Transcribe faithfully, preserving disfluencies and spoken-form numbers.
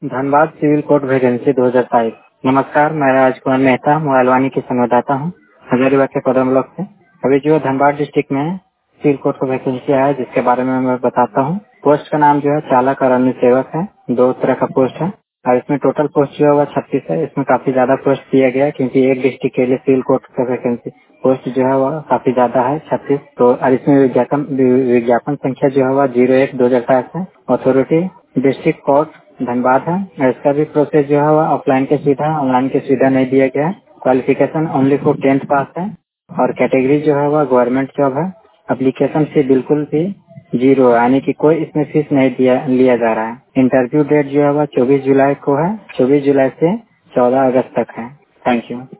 Dhanbad civil court vacancy दो हज़ार बाईस। नमस्कार, मैं राजकुमार मेहता मोबाइलवानी की संवाददाता हूँ हजारीबाग के कदम ब्लॉक से। अभी जो है धनबाद डिस्ट्रिक्ट में सिविल कोर्ट को वैकेंसी आया है, जिसके बारे में मैं बताता हूँ। पोस्ट का नाम जो है चालक और अन्य सेवक है। दो तरह का पोस्ट है और इसमें टोटल पोस्ट जो है वह छत्तीस है। इसमें काफी ज्यादा पोस्ट दिया गया है क्योंकि एक डिस्ट्रिक्ट के लिए सिविल कोर्ट का वैकेंसी पोस्ट जो है वह काफी ज्यादा है, छत्तीस। तो और इसमें विज्ञापन विज्ञापन संख्या जो है वह जीरो एक दो हजार बाईस है। अथॉरिटी डिस्ट्रिक्ट कोर्ट धनबाद है। और इसका भी प्रोसेस जो है वह ऑफलाइन की सुविधा, ऑनलाइन की सुविधा नहीं दिया गया है। Qualification only for tenth pass है और कैटेगरी जो है वह गवर्नमेंट जॉब है। एप्लीकेशन फी बिल्कुल भी जीरो है, यानी कि कोई इसमें फीस नहीं दिया लिया जा रहा है। इंटरव्यू डेट जो है वह चौबीस जुलाई को है। चौबीस जुलाई से चौदह अगस्त तक है। Thank you.